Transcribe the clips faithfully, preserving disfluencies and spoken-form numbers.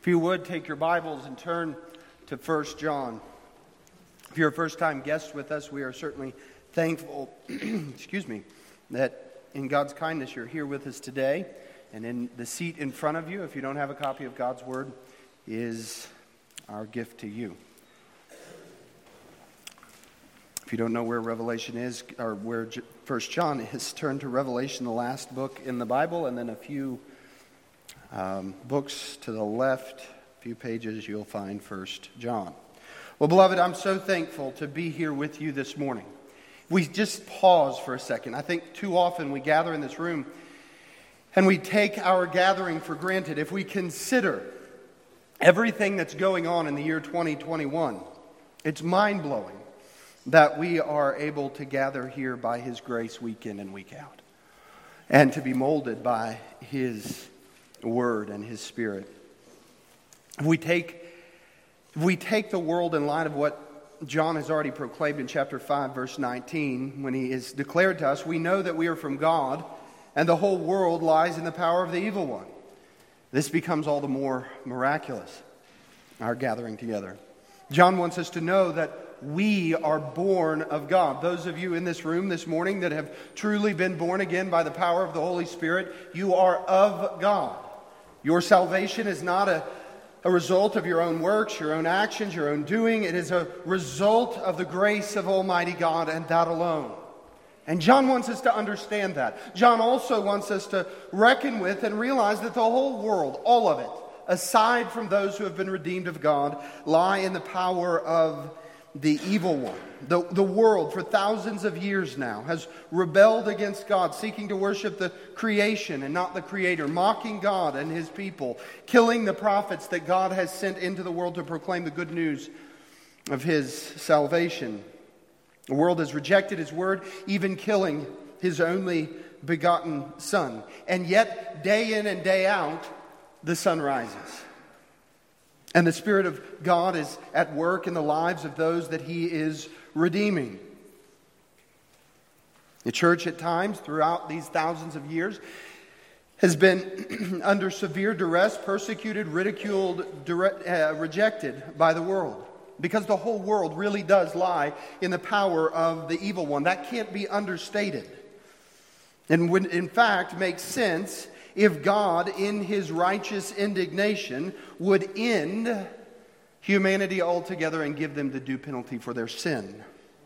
If you would, take your Bibles and turn to First John. If you're a first-time guest with us, we are certainly thankful, excuse me, that in God's kindness you're here with us today. And in the seat in front of you, if you don't have a copy of God's Word, is our gift to you. If you don't know where Revelation is, or where First John is, turn to Revelation, the last book in the Bible, and then a few um, books to the left, a few pages, you'll find First John. Well, beloved, I'm so thankful to be here with you this morning. We just pause for a second. I think too often we gather in this room and we take our gathering for granted. If we consider everything that's going on in the year twenty twenty-one, it's mind-blowing that we are able to gather here by His grace week in and week out, and to be molded by His Word and His Spirit. If we take, if we take the world in light of what John has already proclaimed in chapter five, verse nineteen, when he is declared to us, we know that we are from God, and the whole world lies in the power of the evil one. This becomes all the more miraculous, our gathering together. John wants us to know that we are born of God. Those of you in this room this morning that have truly been born again by the power of the Holy Spirit, you are of God. Your salvation is not a, a result of your own works, your own actions, your own doing. It is a result of the grace of Almighty God, and that alone. And John wants us to understand that. John also wants us to reckon with and realize that the whole world, all of it, aside from those who have been redeemed of God, lie in the power of the evil one. The, the world, for thousands of years now, has rebelled against God, seeking to worship the creation and not the Creator, mocking God and His people, killing the prophets that God has sent into the world to proclaim the good news of His salvation. The world has rejected His word, even killing His only begotten Son. And yet, day in and day out, the sun rises. And the Spirit of God is at work in the lives of those that He is redeeming. The church at times, throughout these thousands of years, has been under severe duress, persecuted, ridiculed, direct, uh, rejected by the world. Because the whole world really does lie in the power of the evil one. That can't be understated. And would, in fact, make sense if God, in His righteous indignation, would end humanity altogether and give them the due penalty for their sin.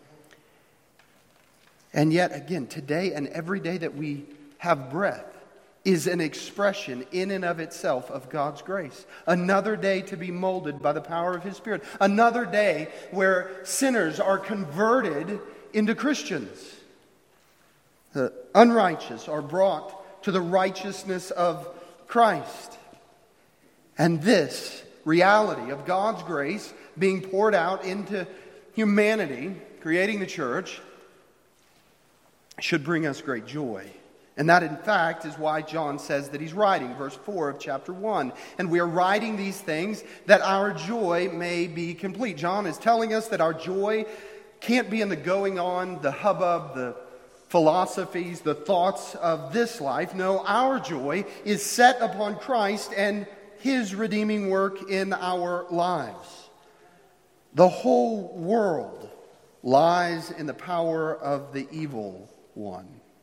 And yet, again, today and every day that we have breath is an expression in and of itself of God's grace. Another day to be molded by the power of His Spirit. Another day where sinners are converted into Christians. The unrighteous are brought to the righteousness of Christ. And this reality of God's grace being poured out into humanity, creating the church, should bring us great joy. And that, in fact, is why John says that he's writing, verse four of chapter one. And we are writing these things that our joy may be complete. John is telling us that our joy can't be in the going on, the hubbub, the philosophies, the thoughts of this life. No, our joy is set upon Christ and His redeeming work in our lives. The whole world lies in the power of the evil one.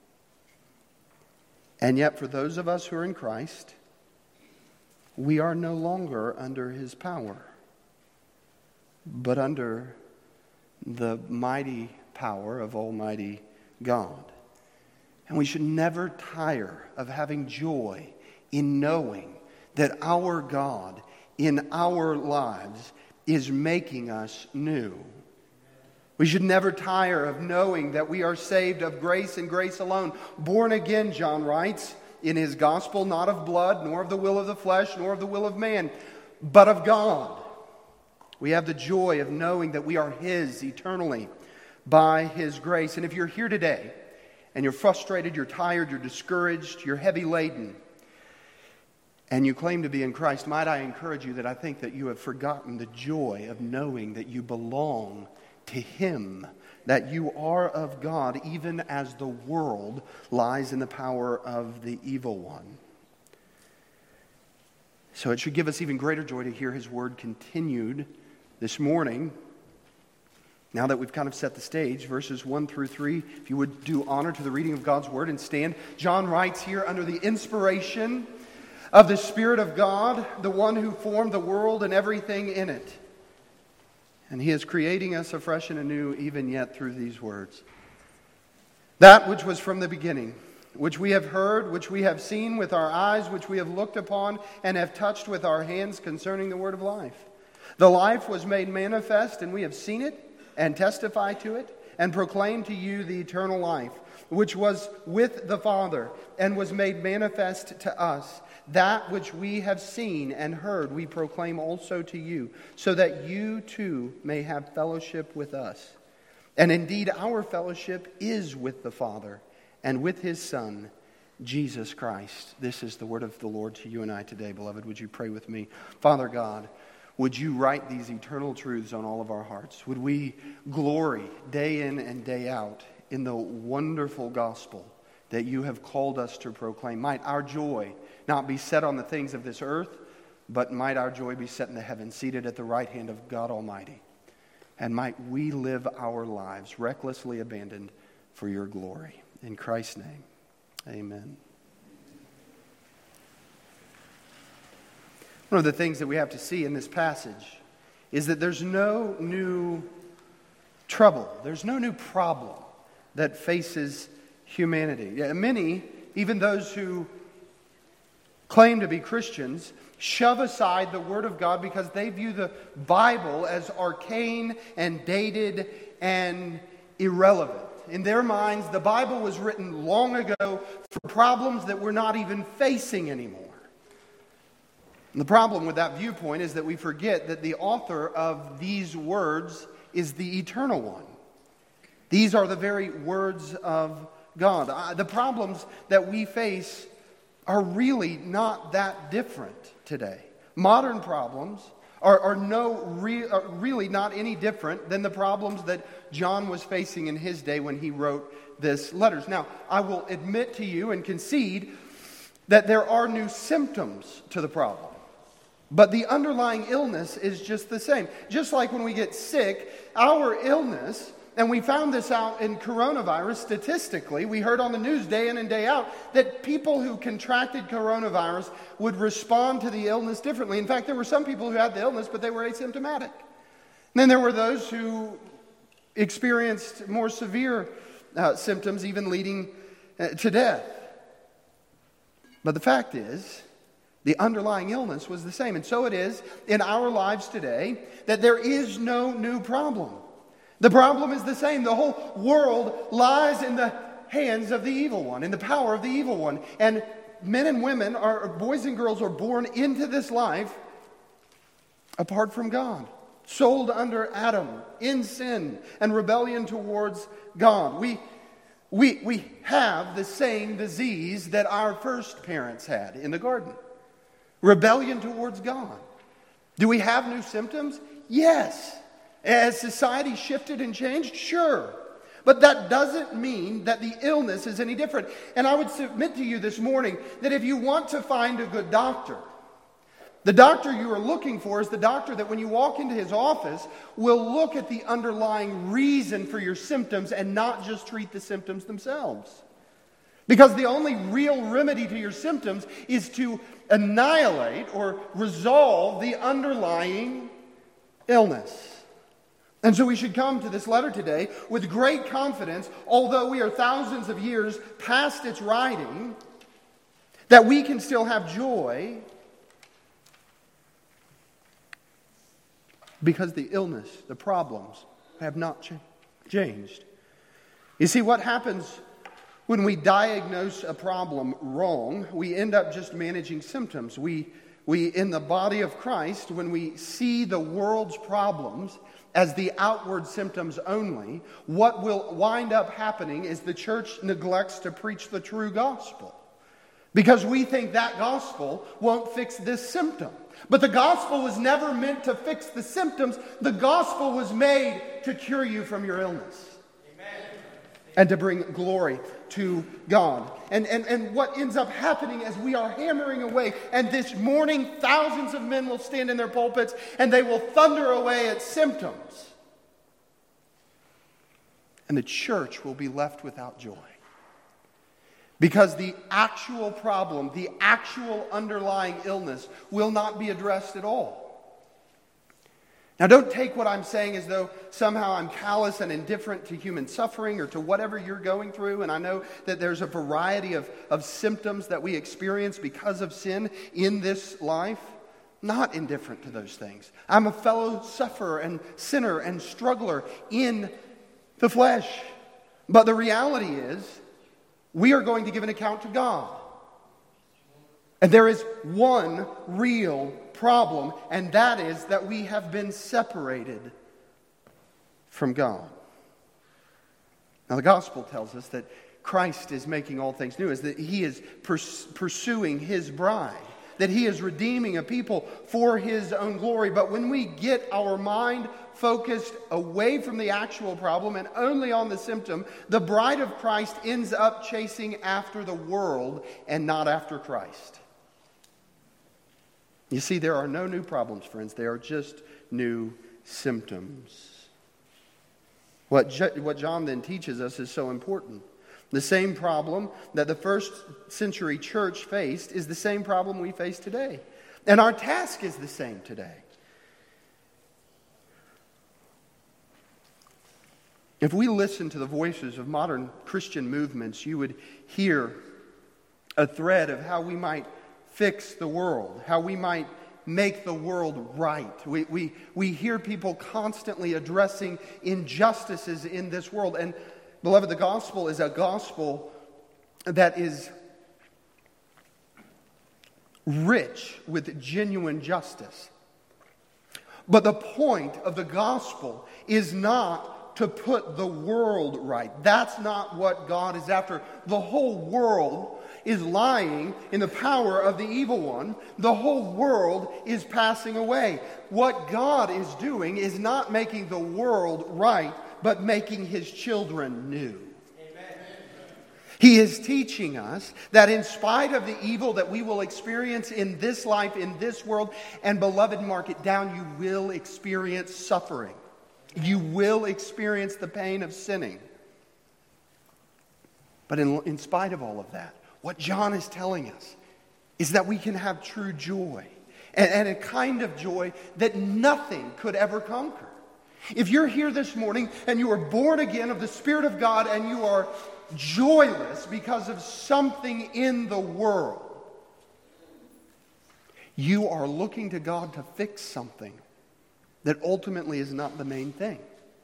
And yet, for those of us who are in Christ, we are no longer under His power, but under the mighty power of Almighty God. And we should never tire of having joy in knowing that our God in our lives is making us new. We should never tire of knowing that we are saved of grace and grace alone. Born again, John writes in his gospel, not of blood, nor of the will of the flesh, nor of the will of man, but of God. We have the joy of knowing that we are His eternally by His grace. And if you're here today and you're frustrated, you're tired, you're discouraged, you're heavy laden, and you claim to be in Christ, might I encourage you that I think that you have forgotten the joy of knowing that you belong to Him, that you are of God, even as the world lies in the power of the evil one. So it should give us even greater joy to hear his word continued this morning. Now that we've kind of set the stage, verses one through three, if you would do honor to the reading of God's word and stand. John writes here under the inspiration of the Spirit of God, the one who formed the world and everything in it. And he is creating us afresh and anew even yet through these words. That which was from the beginning, which we have heard, which we have seen with our eyes, which we have looked upon and have touched with our hands concerning the word of life. The life was made manifest, and we have seen it and testify to it and proclaim to you the eternal life, which was with the Father and was made manifest to us. That which we have seen and heard we proclaim also to you, so that you too may have fellowship with us. And indeed our fellowship is with the Father and with his Son, Jesus Christ. This is the word of the Lord to you and I today, beloved. Would you pray with me? Father God, would you write these eternal truths on all of our hearts? Would we glory day in and day out in the wonderful gospel that you have called us to proclaim? Might our joy not be set on the things of this earth, but might our joy be set in the heavens, seated at the right hand of God Almighty. And might we live our lives recklessly abandoned for your glory. In Christ's name, amen. One of the things that we have to see in this passage is that there's no new trouble. There's no new problem that faces humanity. Yeah, many, even those who claim to be Christians, shove aside the Word of God because they view the Bible as arcane and dated and irrelevant. In their minds, the Bible was written long ago for problems that we're not even facing anymore. And the problem with that viewpoint is that we forget that the author of these words is the eternal one. These are the very words of God. Uh, the problems that we face are really not that different today. Modern problems are, are no re, are really not any different than the problems that John was facing in his day when he wrote this letters. Now, I will admit to you and concede that there are new symptoms to the problem. But the underlying illness is just the same. Just like when we get sick, our illness, and we found this out in coronavirus statistically, we heard on the news day in and day out that people who contracted coronavirus would respond to the illness differently. In fact, there were some people who had the illness, but they were asymptomatic. And then there were those who experienced more severe uh, symptoms, even leading uh, to death. But the fact is, the underlying illness was the same. And so it is in our lives today that there is no new problem. The problem is the same. The whole world lies in the hands of the evil one, in the power of the evil one. And men and women, are, boys and girls, are born into this life apart from God, sold under Adam in sin and rebellion towards God. We, we, we have the same disease that our first parents had in the garden. Rebellion towards God. Do we have new symptoms? Yes. Has society shifted and changed? Sure. But that doesn't mean that the illness is any different. And I would submit to you this morning that if you want to find a good doctor, the doctor you are looking for is the doctor that when you walk into his office will look at the underlying reason for your symptoms and not just treat the symptoms themselves. Because the only real remedy to your symptoms is to annihilate or resolve the underlying illness. And so we should come to this letter today with great confidence, although we are thousands of years past its writing, that we can still have joy because the illness, the problems have not ch- changed. You see, what happens when we diagnose a problem wrong, we end up just managing symptoms. We, we, in the body of Christ, when we see the world's problems as the outward symptoms only, what will wind up happening is the church neglects to preach the true gospel. Because we think that gospel won't fix this symptom. But the gospel was never meant to fix the symptoms. The gospel was made to cure you from your illness. and to bring glory to God. And, and, and what ends up happening as we are hammering away, and this morning thousands of men will stand in their pulpits and they will thunder away at symptoms. And the church will be left without joy. Because the actual problem, the actual underlying illness will not be addressed at all. Now, don't take what I'm saying as though somehow I'm callous and indifferent to human suffering or to whatever you're going through. And I know that there's a variety of, of symptoms that we experience because of sin in this life. Not indifferent to those things. I'm a fellow sufferer and sinner and struggler in the flesh. But the reality is, we are going to give an account to God. And there is one real problem, and that is that we have been separated from God. Now, the gospel tells us that Christ is making all things new, is that He is pers- pursuing His bride, that He is redeeming a people for His own glory. But when we get our mind focused away from the actual problem and only on the symptom, the bride of Christ ends up chasing after the world and not after Christ. You see, there are no new problems, friends. They are just new symptoms. What, Je- what John then teaches us is so important. The same problem that the first century church faced is the same problem we face today. And our task is the same today. If we listen to the voices of modern Christian movements, you would hear a thread of how we might fix the world, how we might make the world right. We, we, we hear people constantly addressing injustices in this world. And beloved, the gospel is a gospel that is rich with genuine justice. But the point of the gospel is not to put the world right. That's not what God is after. The whole world is lying in the power of the evil one. The whole world is passing away. What God is doing is not making the world right, but making His children new. Amen. He is teaching us that in spite of the evil that we will experience in this life, in this world, and beloved, mark it down, you will experience suffering. You will experience the pain of sinning. But in, in spite of all of that, what John is telling us is that we can have true joy, and, and a kind of joy that nothing could ever conquer. If you're here this morning and you are born again of the Spirit of God and you are joyless because of something in the world, you are looking to God to fix something that ultimately is not the main thing.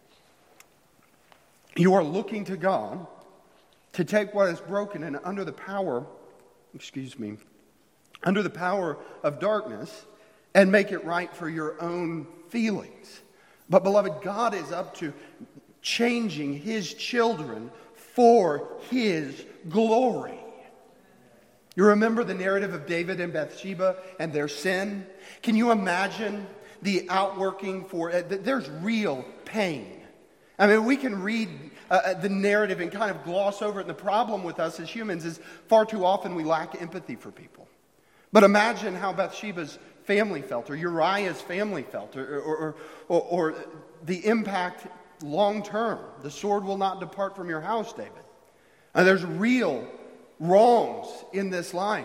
You are looking to God to take what is broken and under the power, excuse me, under the power of darkness and make it right for your own feelings. But beloved, God is up to changing His children for His glory. You remember the narrative of David and Bathsheba and their sin? Can you imagine the outworking for it? There's real pain. I mean, we can read uh, the narrative and kind of gloss over it. And the problem with us as humans is far too often we lack empathy for people. But imagine how Bathsheba's family felt, or Uriah's family felt, or, or, or, or the impact long term. The sword will not depart from your house, David. And there's real wrongs in this life.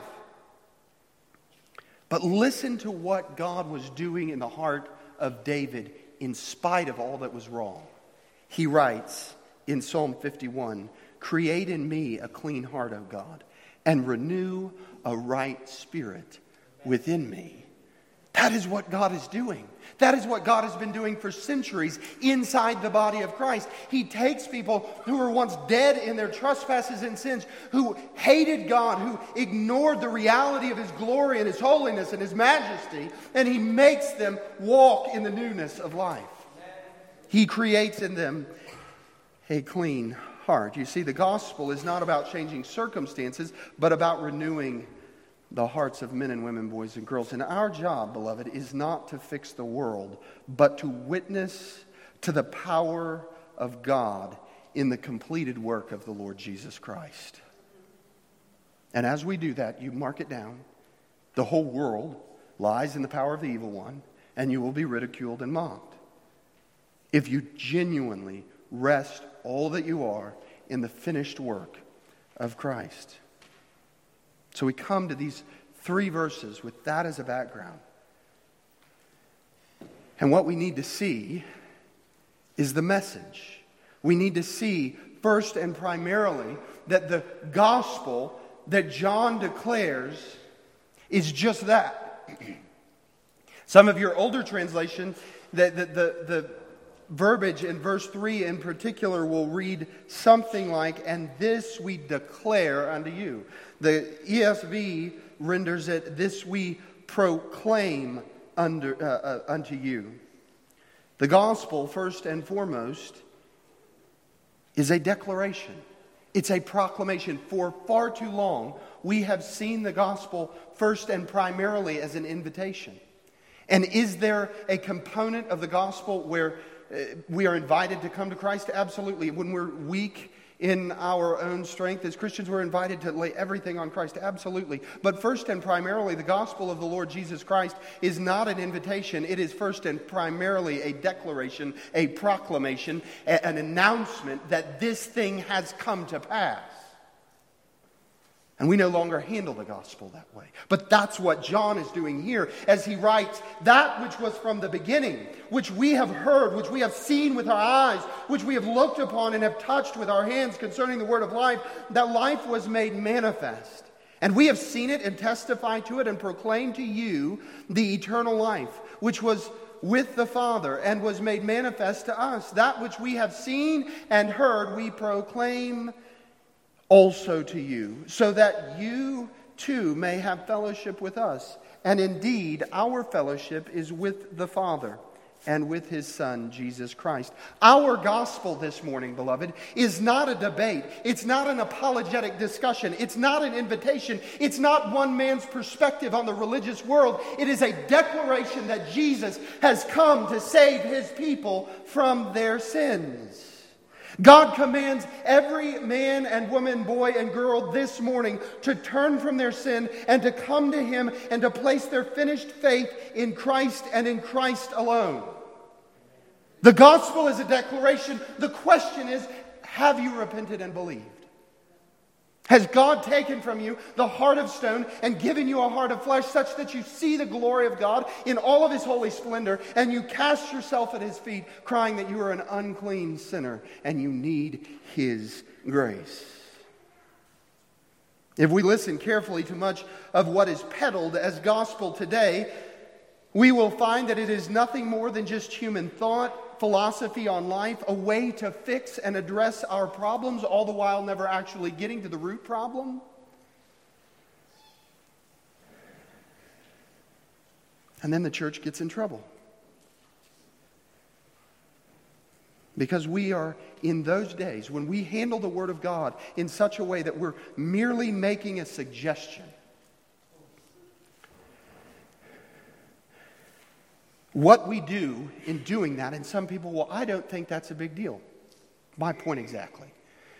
But listen to what God was doing in the heart of David in spite of all that was wrong. He writes in Psalm fifty-one, "Create in me a clean heart, O God, and renew a right spirit within me." That is what God is doing. That is what God has been doing for centuries inside the body of Christ. He takes people who were once dead in their trespasses and sins, who hated God, who ignored the reality of His glory and His holiness and His majesty, and He makes them walk in the newness of life. He creates in them a clean heart. You see, the gospel is not about changing circumstances, but about renewing the hearts of men and women, boys and girls. And our job, beloved, is not to fix the world, but to witness to the power of God in the completed work of the Lord Jesus Christ. And as we do that, you mark it down. The whole world lies in the power of the evil one, and you will be ridiculed and mocked. If you genuinely rest all that you are in the finished work of Christ. So we come to these three verses with that as a background. And what we need to see is the message. We need to see first and primarily that the gospel that John declares is just that. Some of your older translation, the, the, the, the verbiage in verse three in particular will read something like, "And this we declare unto you." The E S V renders it, "This we proclaim under, uh, uh, unto you." The gospel, first and foremost, is a declaration. It's a proclamation. For far too long, we have seen the gospel first and primarily as an invitation. And is there a component of the gospel where uh, we are invited to come to Christ? Absolutely. When we're weak in our own strength as Christians, we're invited to lay everything on Christ. Absolutely. But first and primarily, the gospel of the Lord Jesus Christ is not an invitation. It is first and primarily a declaration, a proclamation, a, an announcement that this thing has come to pass. And we no longer handle the gospel that way. But that's what John is doing here as he writes, that which was from the beginning, which we have heard, which we have seen with our eyes, which we have looked upon and have touched with our hands concerning the word of life, that life was made manifest. And we have seen it and testified to it and proclaimed to you the eternal life, which was with the Father and was made manifest to us. That which we have seen and heard, we proclaim also to you, so that you too may have fellowship with us. And indeed, our fellowship is with the Father and with His Son, Jesus Christ. Our gospel this morning, beloved, is not a debate. It's not an apologetic discussion. It's not an invitation. It's not one man's perspective on the religious world. It is a declaration that Jesus has come to save His people from their sins. God commands every man and woman, boy and girl this morning to turn from their sin and to come to Him and to place their finished faith in Christ and in Christ alone. The gospel is a declaration. The question is, have you repented and believed? Has God taken from you the heart of stone and given you a heart of flesh such that you see the glory of God in all of His holy splendor and you cast yourself at His feet crying that you are an unclean sinner and you need His grace? If we listen carefully to much of what is peddled as gospel today, we will find that it is nothing more than just human thought, philosophy on life, a way to fix and address our problems, all the while never actually getting to the root problem. And then the church gets in trouble. Because we are in those days when we handle the Word of God in such a way that we're merely making a suggestion. What we do in doing that, and some people, well, I don't think that's a big deal. My point exactly.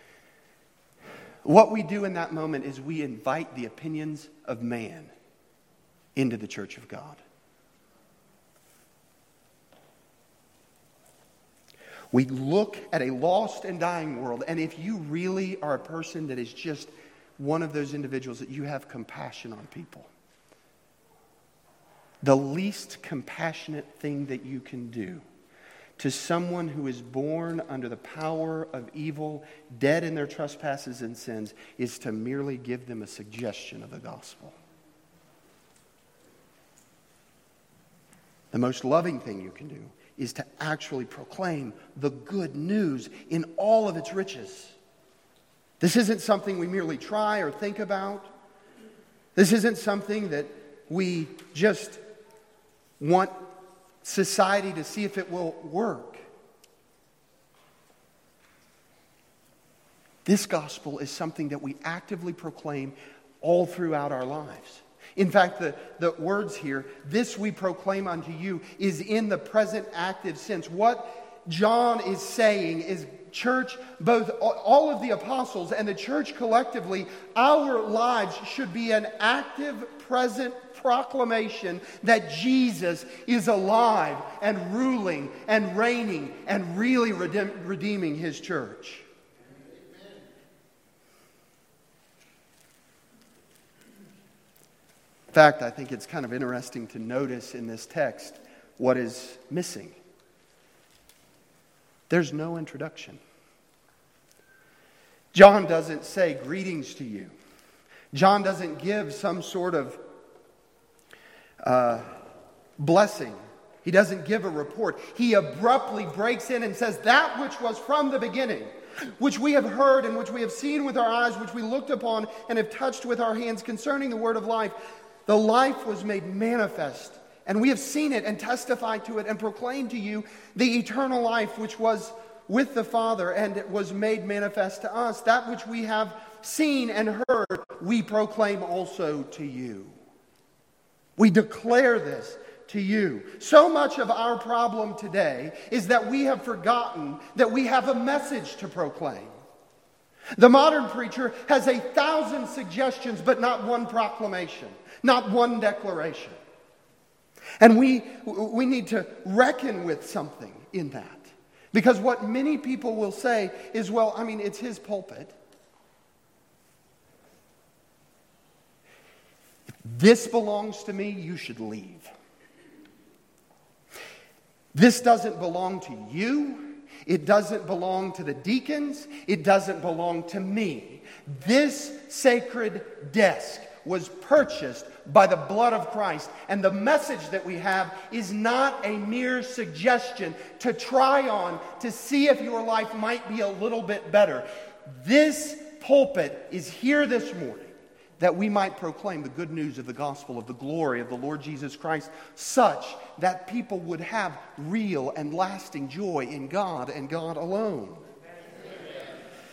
What we do in that moment is we invite the opinions of man into the church of God. We look at a lost and dying world, and if you really are a person that is just one of those individuals that you have compassion on people, the least compassionate thing that you can do to someone who is born under the power of evil, dead in their trespasses and sins, is to merely give them a suggestion of the gospel. The most loving thing you can do is to actually proclaim the good news in all of its riches. This isn't something we merely try or think about. This isn't something that we just want society to see if it will work. This gospel is something that we actively proclaim all throughout our lives. In fact, the, the words here, "this we proclaim unto you," is in the present active sense. What John is saying is church, both all of the apostles and the church collectively, our lives should be an active, present proclamation that Jesus is alive and ruling and reigning and really redeem, redeeming His church. In fact, I think it's kind of interesting to notice in this text what is missing. There's no introduction. John doesn't say greetings to you. John doesn't give some sort of uh, blessing. He doesn't give a report. He abruptly breaks in and says, that which was from the beginning, which we have heard and which we have seen with our eyes, which we looked upon and have touched with our hands concerning the word of life. The life was made manifest, and we have seen it and testified to it and proclaimed to you the eternal life which was with the Father and it was made manifest to us. That which we have seen and heard, we proclaim also to you. We declare this to you. So much of our problem today is that we have forgotten that we have a message to proclaim. The modern preacher has a thousand suggestions, but not one proclamation, not one declaration. And we, we need to reckon with something in that. Because what many people will say is, well, I mean, it's his pulpit. If this belongs to me, you should leave. This doesn't belong to you. It doesn't belong to the deacons. It doesn't belong to me. This sacred desk was purchased by the blood of Christ. And the message that we have is not a mere suggestion to try on to see if your life might be a little bit better. This pulpit is here this morning that we might proclaim the good news of the gospel of the glory of the Lord Jesus Christ, such that people would have real and lasting joy in God and God alone. Amen.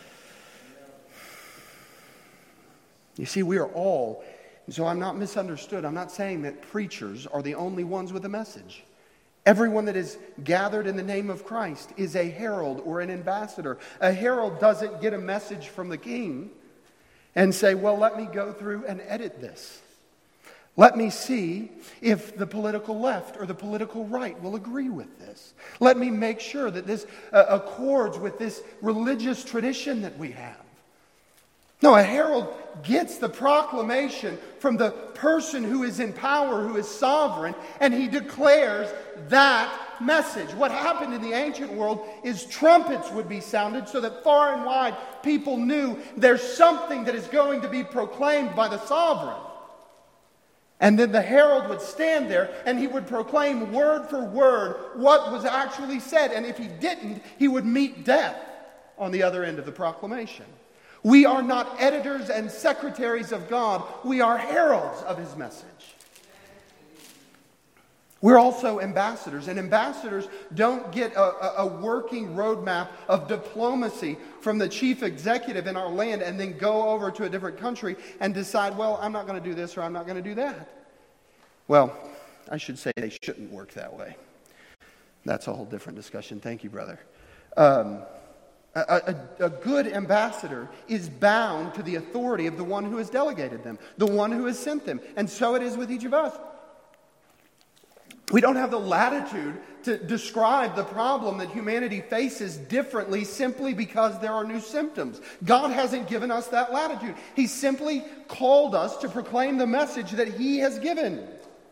You see, we are all, and so I'm not misunderstood. I'm not saying that preachers are the only ones with a message. Everyone that is gathered in the name of Christ is a herald or an ambassador. A herald doesn't get a message from the king and say, well, let me go through and edit this. Let me see if the political left or the political right will agree with this. Let me make sure that this uh, accords with this religious tradition that we have. No, a herald gets the proclamation from the person who is in power, who is sovereign, and he declares that message. What happened in the ancient world is trumpets would be sounded so that far and wide people knew there's something that is going to be proclaimed by the sovereign. And then the herald would stand there and he would proclaim word for word what was actually said. And if he didn't, he would meet death on the other end of the proclamation. We are not editors and secretaries of God. We are heralds of His message. We're also ambassadors, and ambassadors don't get a, a, a working roadmap of diplomacy from the chief executive in our land and then go over to a different country and decide, well, I'm not going to do this or I'm not going to do that. Well, I should say they shouldn't work that way. That's a whole different discussion. Thank you, brother. Um, a, a, a good ambassador is bound to the authority of the one who has delegated them, the one who has sent them. And so it is with each of us. We don't have the latitude to describe the problem that humanity faces differently simply because there are new symptoms. God hasn't given us that latitude. He simply called us to proclaim the message that He has given.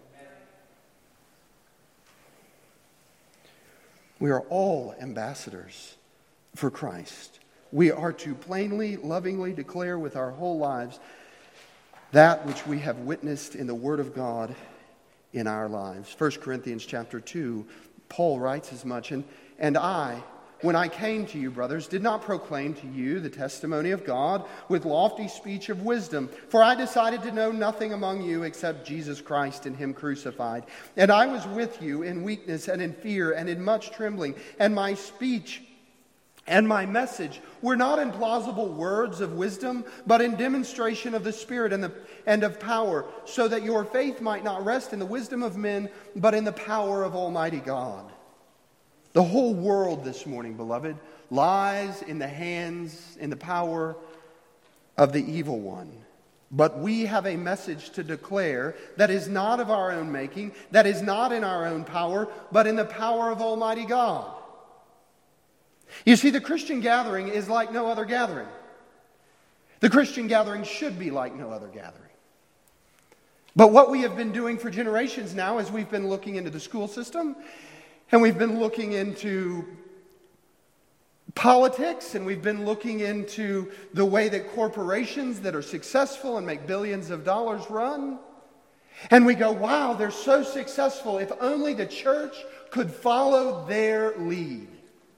We are all ambassadors for Christ. We are to plainly, lovingly declare with our whole lives that which we have witnessed in the Word of God in our lives. First Corinthians chapter two, Paul writes as much, and, and I, when I came to you, brothers, did not proclaim to you the testimony of God with lofty speech of wisdom, for I decided to know nothing among you except Jesus Christ and Him crucified. And I was with you in weakness and in fear and in much trembling, and my speech and my message were not in plausible words of wisdom, but in demonstration of the Spirit and, the, and of power, so that your faith might not rest in the wisdom of men, but in the power of Almighty God. The whole world this morning, beloved, lies in the hands, in the power of the evil one. But we have a message to declare that is not of our own making, that is not in our own power, but in the power of Almighty God. You see, the Christian gathering is like no other gathering. The Christian gathering should be like no other gathering. But what we have been doing for generations now is we've been looking into the school system, and we've been looking into politics, and we've been looking into the way that corporations that are successful and make billions of dollars run. And we go, wow, they're so successful. If only the church could follow their lead.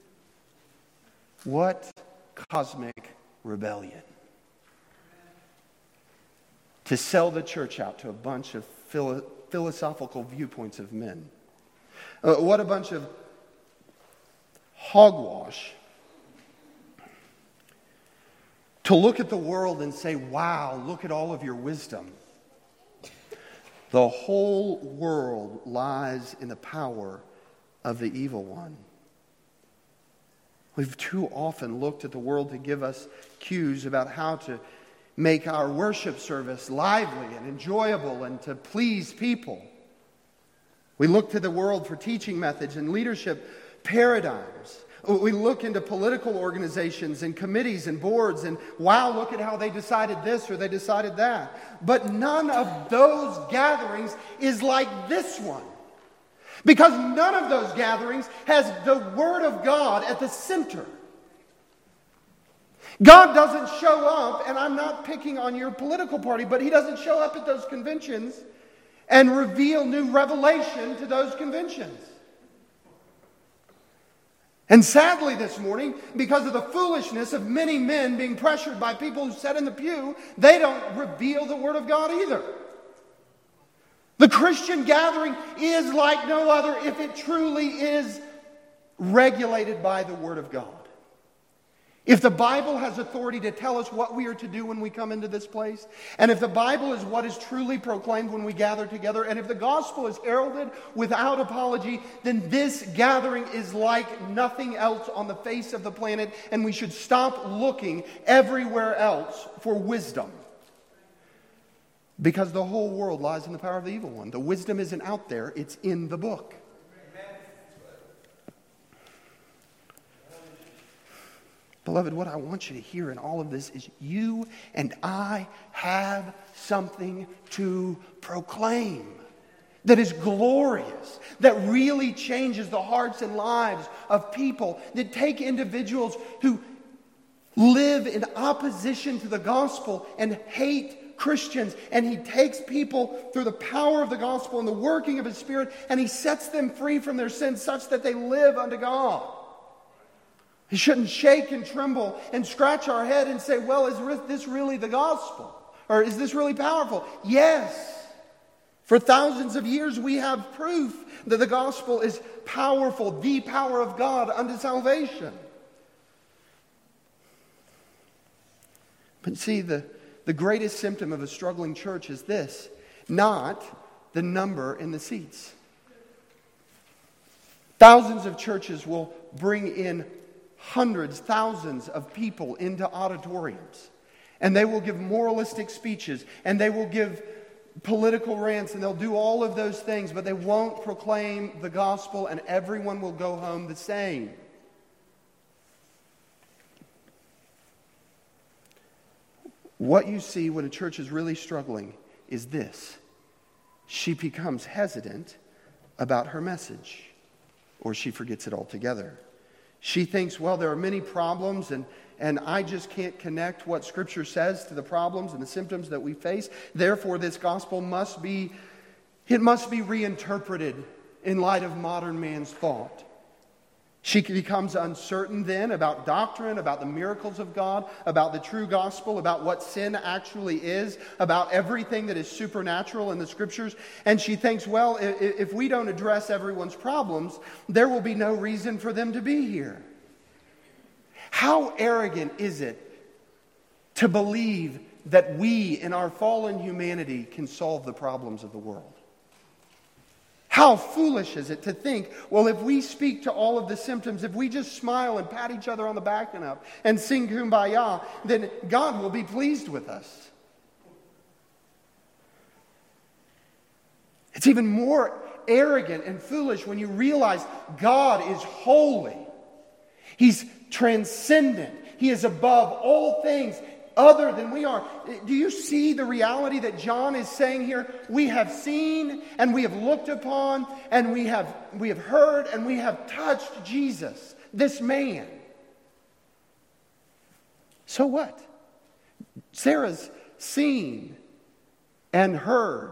What cosmic rebellion. To sell the church out to a bunch of philo- philosophical viewpoints of men. Uh, what a bunch of hogwash. To look at the world and say, wow, look at all of your wisdom. The whole world lies in the power of the evil one. We've too often looked at the world to give us cues about how to make our worship service lively and enjoyable and to please people. We look to the world for teaching methods and leadership paradigms. We look into political organizations and committees and boards and, wow, look at how they decided this or they decided that. But none of those gatherings is like this one. Because none of those gatherings has the Word of God at the center. God doesn't show up, and I'm not picking on your political party, but He doesn't show up at those conventions and reveal new revelation to those conventions. And sadly this morning, because of the foolishness of many men being pressured by people who sat in the pew, they don't reveal the Word of God either. The Christian gathering is like no other if it truly is regulated by the Word of God. If the Bible has authority to tell us what we are to do when we come into this place, and if the Bible is what is truly proclaimed when we gather together, and if the gospel is heralded without apology, then this gathering is like nothing else on the face of the planet, and we should stop looking everywhere else for wisdom. Because the whole world lies in the power of the evil one. The wisdom isn't out there, it's in the book. Beloved, what I want you to hear in all of this is you and I have something to proclaim that is glorious, that really changes the hearts and lives of people, that take individuals who live in opposition to the gospel and hate Christians, and He takes people through the power of the gospel and the working of His Spirit, and He sets them free from their sins such that they live unto God. He shouldn't shake and tremble and scratch our head and say, well, is this really the gospel? Or is this really powerful? Yes. For thousands of years we have proof that the gospel is powerful, the power of God unto salvation. But see, the, the greatest symptom of a struggling church is this, not the number in the seats. Thousands of churches will bring in hundreds, thousands of people into auditoriums. And they will give moralistic speeches. And they will give political rants. And they'll do all of those things. But they won't proclaim the gospel. And everyone will go home the same. What you see when a church is really struggling is this. She becomes hesitant about her message. Or she forgets it altogether. She thinks, well, there are many problems, and, and I just can't connect what Scripture says to the problems and the symptoms that we face. Therefore, this gospel must be, it must be reinterpreted in light of modern man's thought. She becomes uncertain then about doctrine, about the miracles of God, about the true gospel, about what sin actually is, about everything that is supernatural in the Scriptures. And she thinks, well, if we don't address everyone's problems, there will be no reason for them to be here. How arrogant is it to believe that we in our fallen humanity can solve the problems of the world? How foolish is it to think, well, if we speak to all of the symptoms, if we just smile and pat each other on the back enough and sing Kumbaya, then God will be pleased with us. It's even more arrogant and foolish when you realize God is holy. He's transcendent. He is above all things other than we are. Do you see the reality that John is saying here? We have seen and we have looked upon and we have we have heard and we have touched Jesus, this man. So what? Sarah's seen and heard.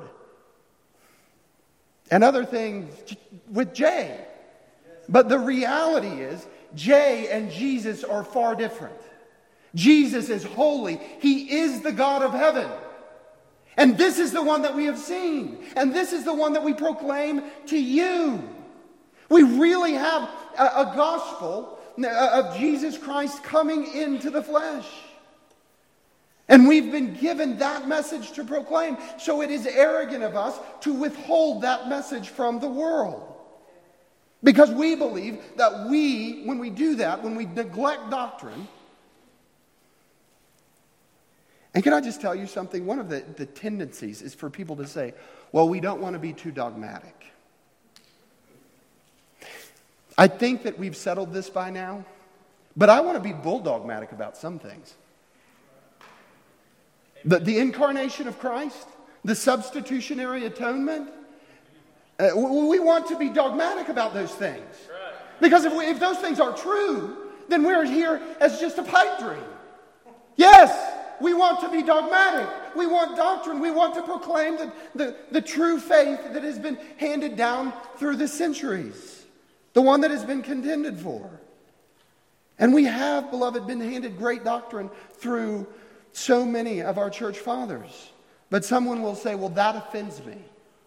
And other things with Jay. But the reality is, Jay and Jesus are far different. Jesus is holy. He is the God of heaven. And this is the one that we have seen. And this is the one that we proclaim to you. We really have a, a gospel of Jesus Christ coming into the flesh. And we've been given that message to proclaim. So it is arrogant of us to withhold that message from the world. Because we believe that we, when we do that, when we neglect doctrine. And can I just tell you something? One of the, the tendencies is for people to say, well, we don't want to be too dogmatic. I think that we've settled this by now. But I want to be bulldogmatic about some things. The, the incarnation of Christ, the substitutionary atonement, uh, we want to be dogmatic about those things. Because if, we, if those things are true, then we're here as just a pipe dream. Yes, we want to be dogmatic. We want doctrine. We want to proclaim the, the, the true faith that has been handed down through the centuries. The one that has been contended for. And we have, beloved, been handed great doctrine through so many of our church fathers. But someone will say, well, that offends me.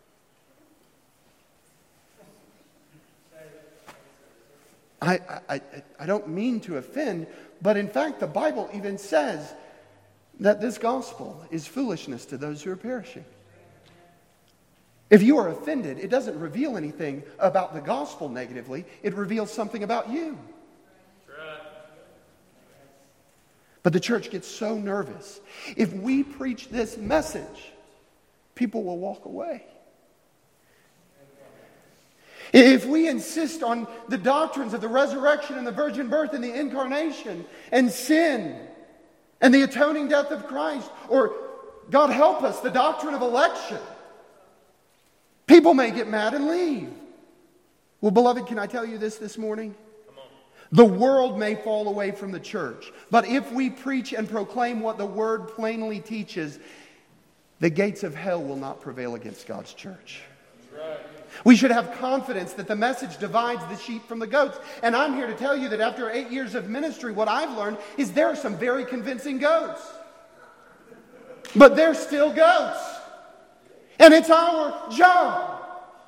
I, I, I don't mean to offend, but in fact, the Bible even says that this gospel is foolishness to those who are perishing. If you are offended, it doesn't reveal anything about the gospel negatively. It reveals something about you. But the church gets so nervous. If we preach this message, people will walk away. If we insist on the doctrines of the resurrection and the virgin birth and the incarnation and sin and the atoning death of Christ, or God help us, the doctrine of election, people may get mad and leave. Well, beloved, can I tell you this this morning? The world may fall away from the church, but if we preach and proclaim what the Word plainly teaches, the gates of hell will not prevail against God's church. Right. We should have confidence that the message divides the sheep from the goats. And I'm here to tell you that after eight years of ministry, what I've learned is there are some very convincing goats. But they're still goats. And it's our job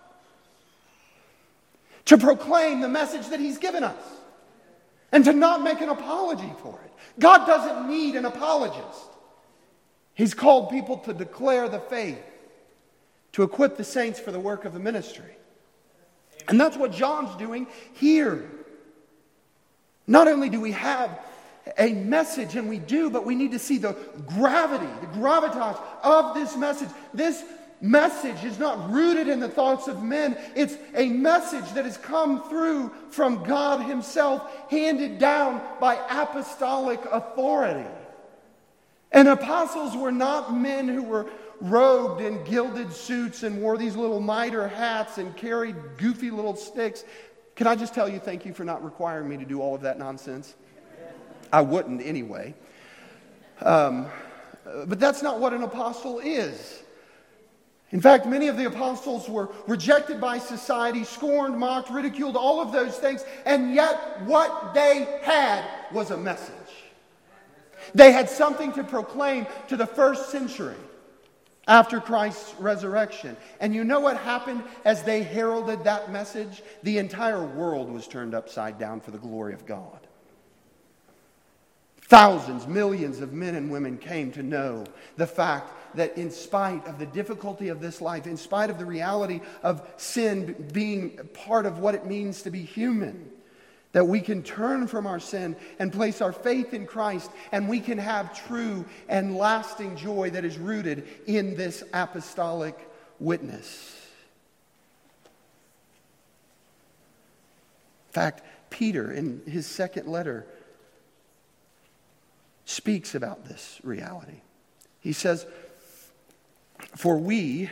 to proclaim the message that He's given us. And to not make an apology for it. God doesn't need an apologist. He's called people to declare the faith, to equip the saints for the work of the ministry. And that's what John's doing here. Not only do we have a message, and we do, but we need to see the gravity, the gravitas of this message. This message is not rooted in the thoughts of men. It's a message that has come through from God Himself, handed down by apostolic authority. And apostles were not men who were robed in gilded suits and wore these little mitre hats and carried goofy little sticks. Can I just tell you, thank you for not requiring me to do all of that nonsense? I wouldn't anyway. Um, but that's not what an apostle is. In fact, many of the apostles were rejected by society, scorned, mocked, ridiculed, all of those things. And yet what they had was a message. They had something to proclaim to the first century after Christ's resurrection. And you know what happened as they heralded that message? The entire world was turned upside down for the glory of God. Thousands, millions of men and women came to know the fact that in spite of the difficulty of this life, in spite of the reality of sin being part of what it means to be human, that we can turn from our sin and place our faith in Christ, and we can have true and lasting joy that is rooted in this apostolic witness. In fact, Peter, in his second letter, speaks about this reality. He says, "For we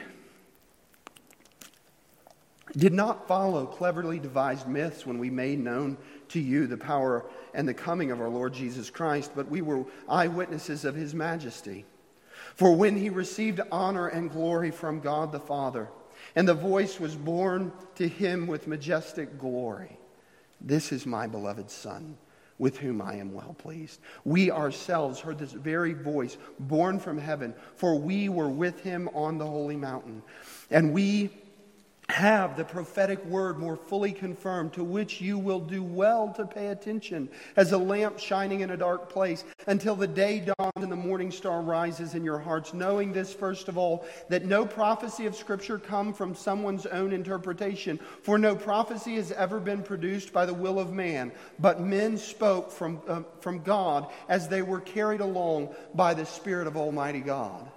did not follow cleverly devised myths when we made known to you the power and the coming of our Lord Jesus Christ, but we were eyewitnesses of his majesty. For when he received honor and glory from God the Father, and the voice was borne to him with majestic glory, 'This is my beloved Son, with whom I am well pleased.' We ourselves heard this very voice born from heaven, for we were with him on the holy mountain. And we have the prophetic word more fully confirmed, to which you will do well to pay attention, as a lamp shining in a dark place, until the day dawns and the morning star rises in your hearts, knowing this first of all, that no prophecy of Scripture come from someone's own interpretation. For no prophecy has ever been produced by the will of man, but men spoke from, uh, from God as they were carried along by the Spirit of Almighty God."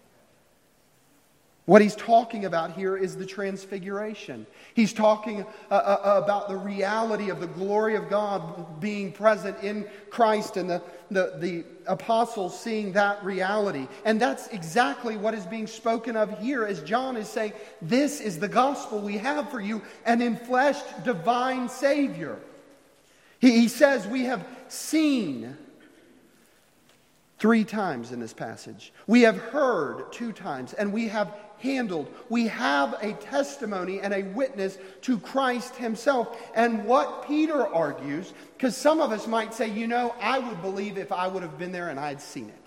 What he's talking about here is the transfiguration. He's talking uh, uh, about the reality of the glory of God being present in Christ, and the, the, the apostles seeing that reality. And that's exactly what is being spoken of here, as John is saying, this is the gospel we have for you, an enfleshed divine Savior. He, he says we have seen three times in this passage. We have heard two times, and we have handled. We have a testimony and a witness to Christ himself. And what Peter argues, because some of us might say, you know, I would believe if I would have been there and I had seen it.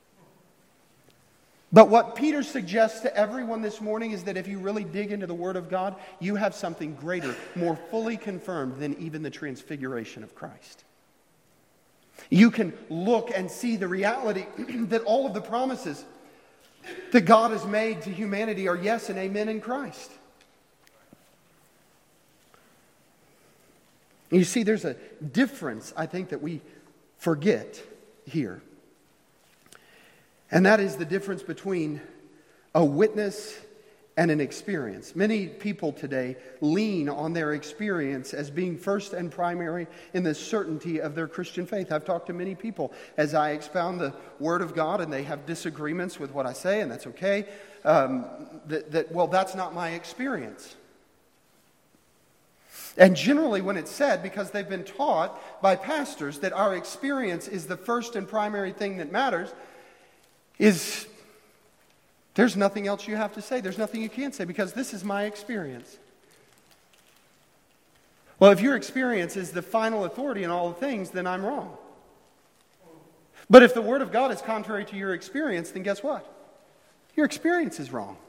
But what Peter suggests to everyone this morning is that if you really dig into the Word of God, you have something greater, more fully confirmed than even the transfiguration of Christ. You can look and see the reality that all of the promises that God has made to humanity are yes and amen in Christ. And you see, there's a difference, I think, that we forget here. And that is the difference between a witness and an experience. Many people today lean on their experience as being first and primary in the certainty of their Christian faith. I've talked to many people as I expound the Word of God, and they have disagreements with what I say, and that's okay. Um, that, that, well, that's not my experience. And generally when it's said, because they've been taught by pastors that our experience is the first and primary thing that matters, is there's nothing else you have to say. There's nothing you can't say, because this is my experience. Well, if your experience is the final authority in all things, then I'm wrong. But if the Word of God is contrary to your experience, then guess what? Your experience is wrong.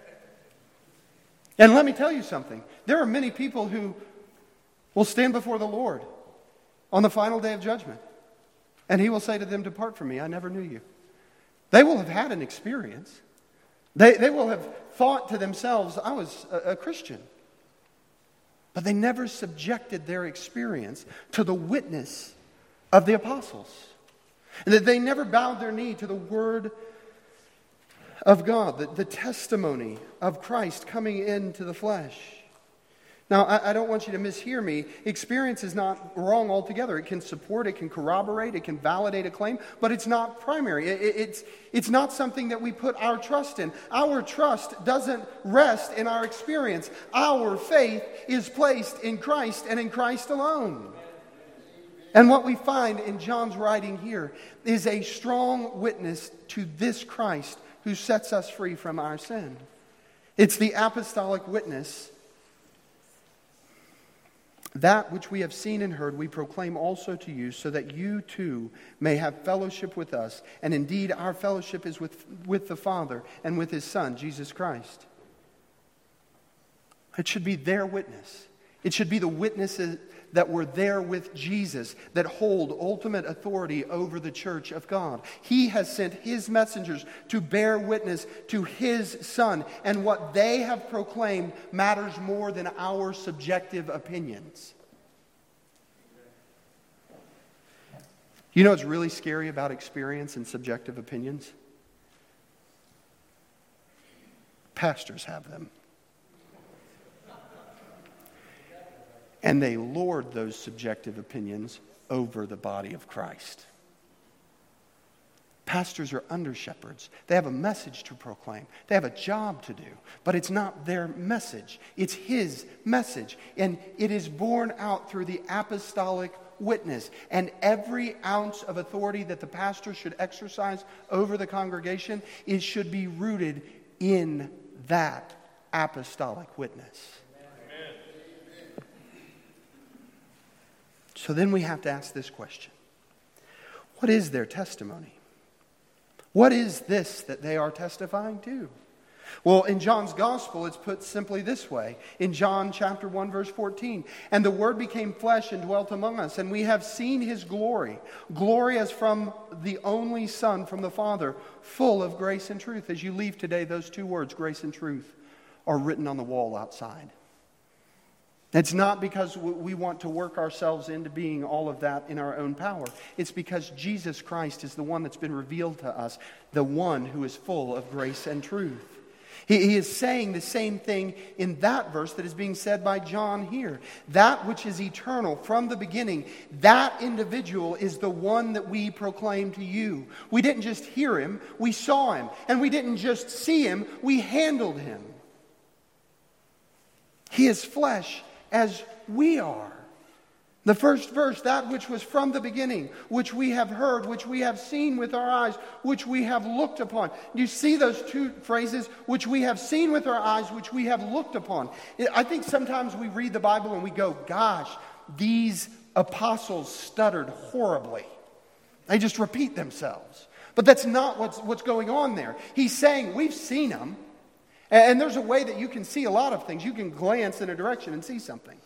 And let me tell you something. There are many people who will stand before the Lord on the final day of judgment, and He will say to them, "Depart from me, I never knew you." They will have had an experience. They, they will have thought to themselves, I was a, a Christian. But they never subjected their experience to the witness of the apostles. And that they never bowed their knee to the Word of God, the, the testimony of Christ coming into the flesh. Now, I, I don't want you to mishear me. Experience is not wrong altogether. It can support, it can corroborate, it can validate a claim, but it's not primary. It, it, it's, it's not something that we put our trust in. Our trust doesn't rest in our experience. Our faith is placed in Christ and in Christ alone. And what we find in John's writing here is a strong witness to this Christ who sets us free from our sin. It's the apostolic witness. That which we have seen and heard we proclaim also to you, so that you too may have fellowship with us. And indeed our fellowship is with, with the Father and with His Son, Jesus Christ. It should be their witness. It should be the witnesses that were there with Jesus that hold ultimate authority over the church of God. He has sent His messengers to bear witness to His Son, and what they have proclaimed matters more than our subjective opinions. You know what's really scary about experience and subjective opinions? Pastors have them. And they lord those subjective opinions over the body of Christ. Pastors are under shepherds. They have a message to proclaim. They have a job to do. But it's not their message. It's His message. And it is borne out through the apostolic witness. And every ounce of authority that the pastor should exercise over the congregation, it should be rooted in that apostolic witness. So then we have to ask this question. What is their testimony? What is this that they are testifying to? Well, in John's gospel, it's put simply this way. In John chapter one, verse fourteen, "And the Word became flesh and dwelt among us, and we have seen His glory, glory as from the only Son from the Father, full of grace and truth." As you leave today, those two words, grace and truth, are written on the wall outside. It's not because we want to work ourselves into being all of that in our own power. It's because Jesus Christ is the one that's been revealed to us, the one who is full of grace and truth. He, he is saying the same thing in that verse that is being said by John here. That which is eternal from the beginning, that individual is the one that we proclaim to you. We didn't just hear Him, we saw Him. And we didn't just see Him, we handled Him. He is flesh as we are. The first verse, that which was from the beginning, which we have heard, which we have seen with our eyes, which we have looked upon. You see those two phrases, which we have seen with our eyes, which we have looked upon. I think sometimes we read the Bible and we go, gosh, these apostles stuttered horribly. They just repeat themselves. But that's not what's, what's going on there. He's saying, we've seen them. And there's a way that you can see a lot of things. You can glance in a direction and see something.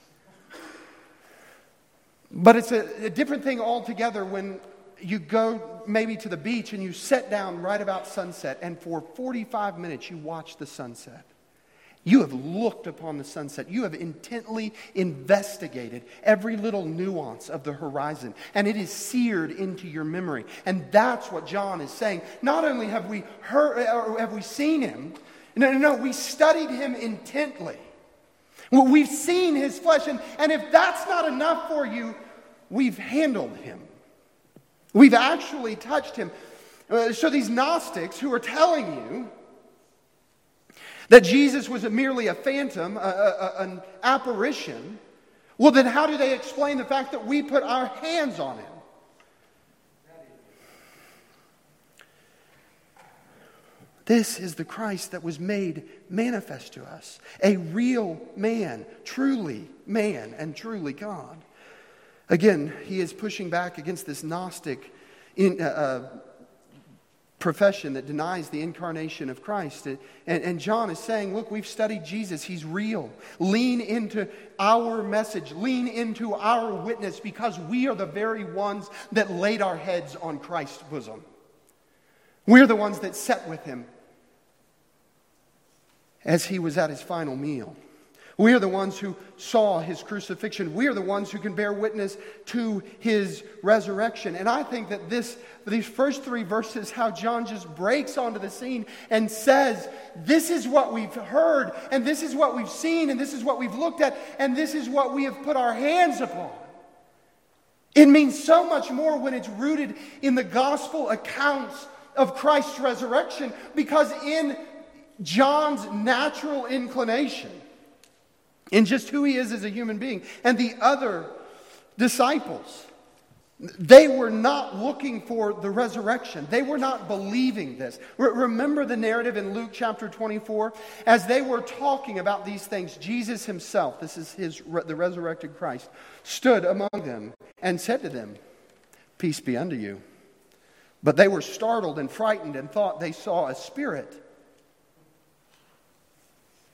But it's a, a different thing altogether when you go maybe to the beach and you sit down right about sunset, and for forty-five minutes you watch the sunset. You have looked upon the sunset. You have intently investigated every little nuance of the horizon, and it is seared into your memory. And that's what John is saying. Not only have we heard or have we seen Him, No, no, no. We studied Him intently. Well, we've seen His flesh. And, and if that's not enough for you, we've handled Him. We've actually touched Him. Uh, so these Gnostics who are telling you that Jesus was a, merely a phantom, a, a, an apparition, well, then how do they explain the fact that we put our hands on Him? This is the Christ that was made manifest to us. A real man, truly man and truly God. Again, he is pushing back against this Gnostic in, uh, uh, profession that denies the incarnation of Christ. And, and John is saying, look, we've studied Jesus. He's real. Lean into our message. Lean into our witness, because we are the very ones that laid our heads on Christ's bosom. We're the ones that sat with Him as He was at His final meal. We are the ones who saw His crucifixion. We are the ones who can bear witness to His resurrection. And I think that this, these first three verses, how John just breaks onto the scene and says, this is what we've heard, and this is what we've seen, and this is what we've looked at, and this is what we have put our hands upon. It means so much more when it's rooted in the gospel accounts of Christ's resurrection, because in John's natural inclination, in just who he is as a human being, and the other disciples, they were not looking for the resurrection. They were not believing this. Re- remember the narrative in Luke chapter twenty-four? As they were talking about these things, Jesus Himself, this is his the resurrected Christ, stood among them and said to them, "Peace be unto you." But they were startled and frightened and thought they saw a spirit.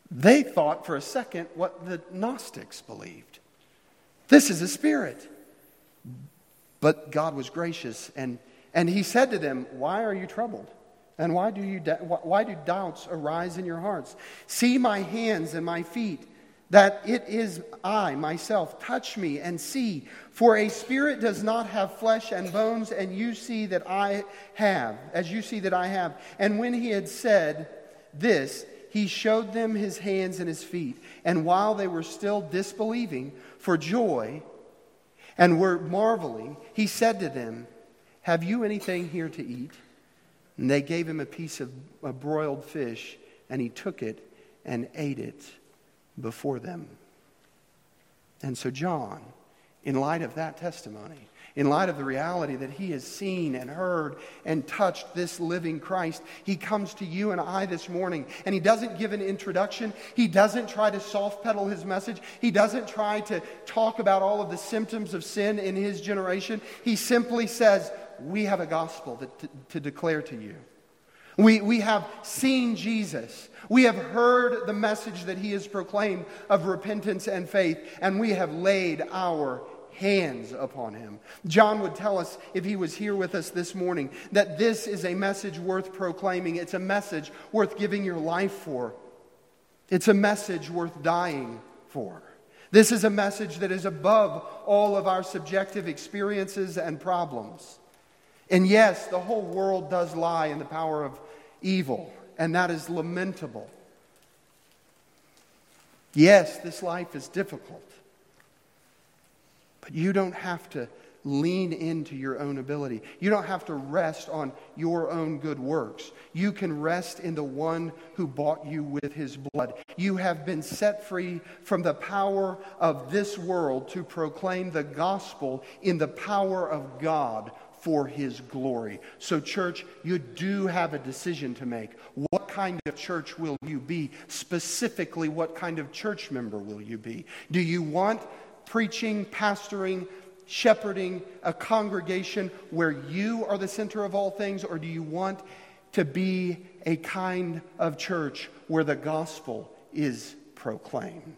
They thought for a second what the Gnostics believed. This is a spirit. But God was gracious, and, and he said to them, why are you troubled? And why do you why do doubts arise in your hearts? See my hands and my feet, that it is I myself. Touch me and see. For a spirit does not have flesh and bones, and you see that I have, as you see that I have. And when he had said this, he showed them his hands and his feet. And while they were still disbelieving for joy and were marveling, he said to them, have you anything here to eat? And they gave him a piece of a broiled fish, and he took it and ate it before them. And so John, in light of that testimony, in light of the reality that he has seen and heard and touched this living Christ, he comes to you and I this morning, and he doesn't give an introduction. He doesn't try to soft pedal his message. He doesn't try to talk about all of the symptoms of sin in his generation. He simply says, we have a gospel that, to, to declare to you. We, we have seen Jesus. We have heard the message that he has proclaimed of repentance and faith, and we have laid our hands upon him. John would tell us, if he was here with us this morning, that this is a message worth proclaiming. It's a message worth giving your life for. It's a message worth dying for. This is a message that is above all of our subjective experiences and problems. And yes, the whole world does lie in the power of evil, and that is lamentable. Yes, this life is difficult, but you don't have to lean into your own ability. You don't have to rest on your own good works. You can rest in the one who bought you with his blood. You have been set free from the power of this world to proclaim the gospel in the power of God for his glory. So church, you do have a decision to make. What kind of church will you be? Specifically, what kind of church member will you be? Do you want preaching, pastoring, shepherding a congregation where you are the center of all things, or do you want to be a kind of church where the gospel is proclaimed?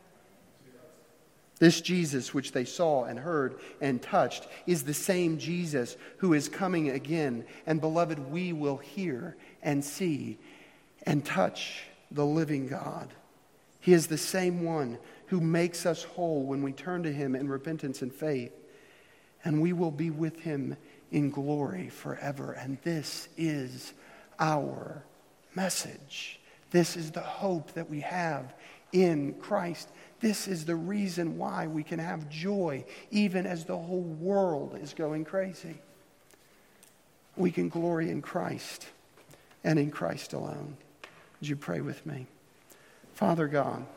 This Jesus which they saw and heard and touched is the same Jesus who is coming again. And beloved, we will hear and see and touch the living God. He is the same one who makes us whole when we turn to him in repentance and faith. And we will be with him in glory forever. And this is our message. This is the hope that we have in Christ. This is the reason why we can have joy even as the whole world is going crazy. We can glory in Christ and in Christ alone. Would you pray with me? Father God,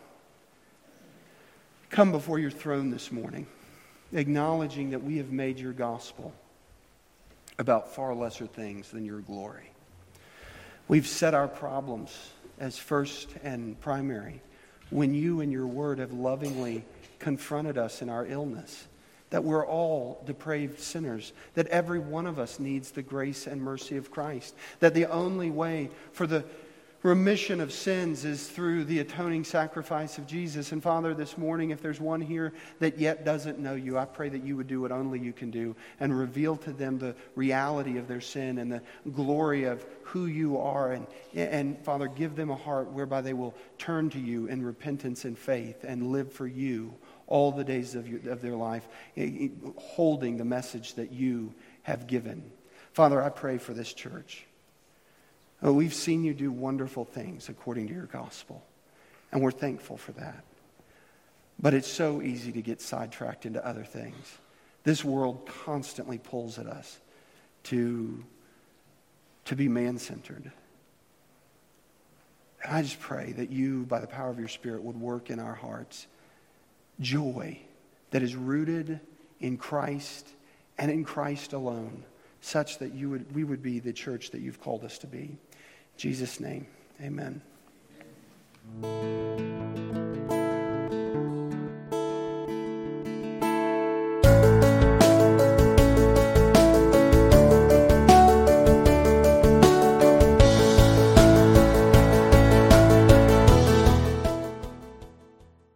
come before your throne this morning, acknowledging that we have made your gospel about far lesser things than your glory. We've set our problems as first and primary, when you and your word have lovingly confronted us in our illness, that we're all depraved sinners, that every one of us needs the grace and mercy of Christ, that the only way for the remission of sins is through the atoning sacrifice of Jesus. And Father, this morning, if there's one here that yet doesn't know you, I pray that you would do what only you can do and reveal to them the reality of their sin and the glory of who you are. And, and Father, give them a heart whereby they will turn to you in repentance and faith and live for you all the days of, your, of their life, holding the message that you have given. Father, I pray for this church. Oh, we've seen you do wonderful things according to your gospel, and we're thankful for that. But it's so easy to get sidetracked into other things. This world constantly pulls at us to, to be man-centered. And I just pray that you, by the power of your Spirit, would work in our hearts joy that is rooted in Christ and in Christ alone, such that you would we would be the church that you've called us to be. In Jesus' name, amen.